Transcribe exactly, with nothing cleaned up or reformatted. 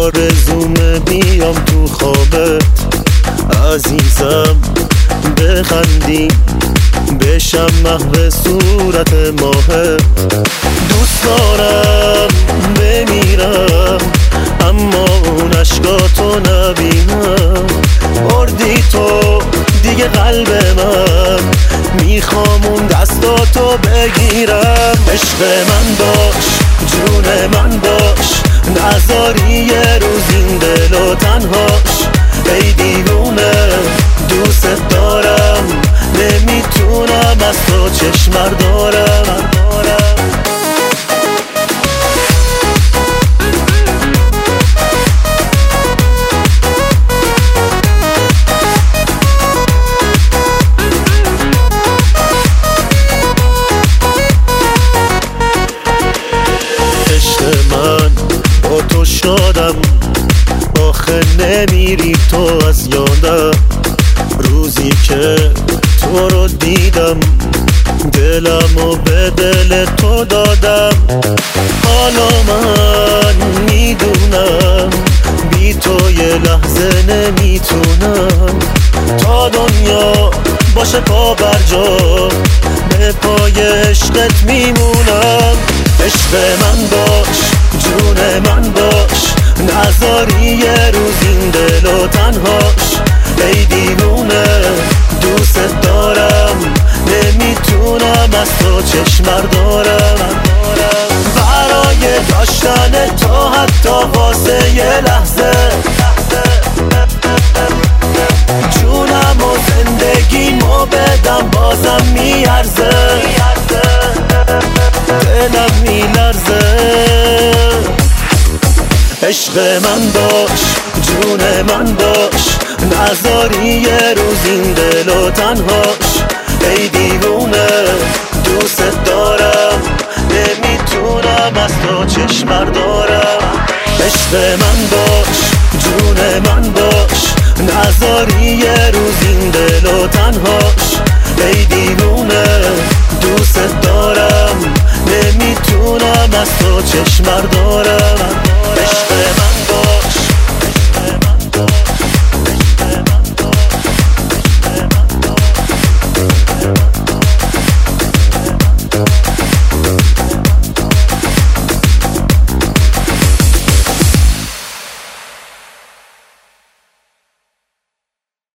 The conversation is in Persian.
آرزومه بیام تو خوابت عزیزم، بخندی بشم محو صورت ماهت. دوست دارم بمیرم اما اون عشقاتو نبینم. بردی تو دیگه قلب من، میخوام اون دستاتو بگیرم. عشق من باش، جون من باش، نذاری یه روز این دل و تنهاش. ای دیوونه دوست دارم، نمیتونم از تو چشم دارم. من با تو شادم، آخه نمیری تو از یادم. روزی که تو رو دیدم دلمو به دل تو دادم. حالا من میدونم بی تو یه لحظه نمیتونم. تا دنیا باشه پا بر جا، به پای عشقت میمونم. عشق من باش، جون من باش، نذاری یه روز این دل و تنهاش. ای دیوونه دوست دارم، نمیتونم از تو چشم دارم. برای داشتن تو حتی واسه یه لحظه، جونم و زندگیمو بدم بازم میارزه. دلم میلرزه. عشق من باش، جون من باش، نذاری یه روز این دل و تنهاش. ای دیوونه دوست دارم، نمیتونم از تو چشم دارم. عشق من باش، جون من باش، نذاری یه روز این دل و تنهاش. ای دیوونه دوست دارم، نمیتونم از تو چشم دارم. عشق من